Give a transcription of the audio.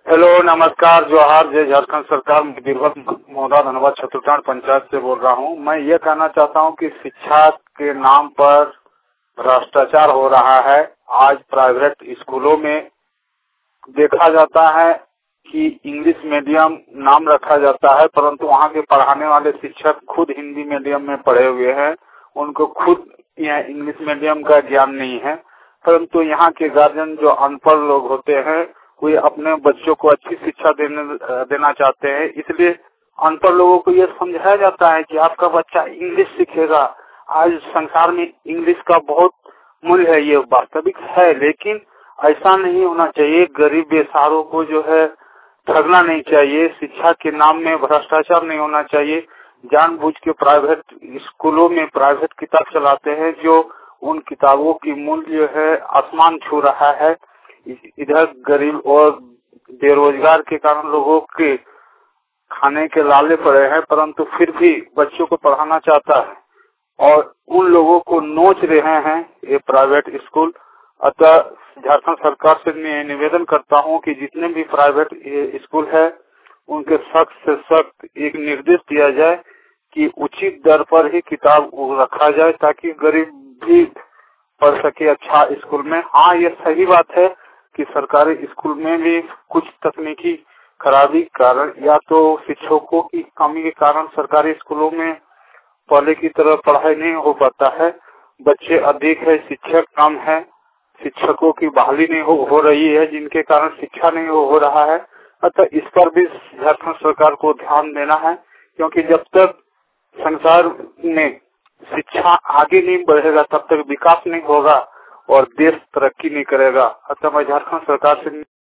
Hello, नमस्कार, जोहार, जय झारखंड सरकार। मैं बीरबल मोहरा धनबाद छतुटाण पंचायत से बोल रहा हूँ। मैं ये कहना चाहता हूँ कि शिक्षा के नाम पर भ्रष्टाचार हो रहा है। आज प्राइवेट स्कूलों में देखा जाता है कि इंग्लिश मीडियम नाम रखा जाता है, परंतु वहाँ के पढ़ाने वाले शिक्षक खुद हिंदी मीडियम में पढ़े हुए हैं। उनको खुद यह इंग्लिश मीडियम का ज्ञान नहीं है, परंतु यहाँ के गार्जियन जो अनपढ़ लोग होते हैं वे अपने बच्चों को अच्छी शिक्षा देना चाहते हैं। इसलिए अनपढ़ लोगों को यह समझाया जाता है कि आपका बच्चा इंग्लिश सीखेगा। आज संसार में इंग्लिश का बहुत मूल्य है, ये वास्तविक है, लेकिन ऐसा नहीं होना चाहिए। गरीब बेसहारों को जो है ठगना नहीं चाहिए। शिक्षा के नाम में भ्रष्टाचार नहीं होना चाहिए। जानबूझ के प्राइवेट स्कूलों में प्राइवेट किताब चलाते हैं, जो उन किताबों की मूल्य है आसमान छू रहा है। इधर गरीब और बेरोजगार के कारण लोगों के खाने के लाले पड़े हैं, परंतु फिर भी बच्चों को पढ़ाना चाहता है और उन लोगों को नोच रहे हैं ये प्राइवेट स्कूल। अतः झारखंड सरकार से निवेदन करता हूं कि जितने भी प्राइवेट स्कूल है उनके सख्त से सख्त एक निर्देश दिया जाए कि उचित दर पर ही किताब रखा जाए, ताकि गरीब भी पढ़ सके अच्छा स्कूल में। हाँ, ये सही बात है कि सरकारी स्कूल में भी कुछ तकनीकी खराबी कारण या तो शिक्षकों की कमी के कारण सरकारी स्कूलों में पहले की तरह पढ़ाई नहीं हो पाता है। बच्चे अधिक है, शिक्षक कम है, शिक्षकों की बहाली नहीं हो रही है, जिनके कारण शिक्षा नहीं हो रहा है। अतः इस पर भी झारखंड सरकार को ध्यान देना है, क्योंकि जब तक संसार में शिक्षा आगे नहीं बढ़ेगा तब तक विकास नहीं होगा और देश तरक्की नहीं करेगा। अतः मैं झारखंड सरकार से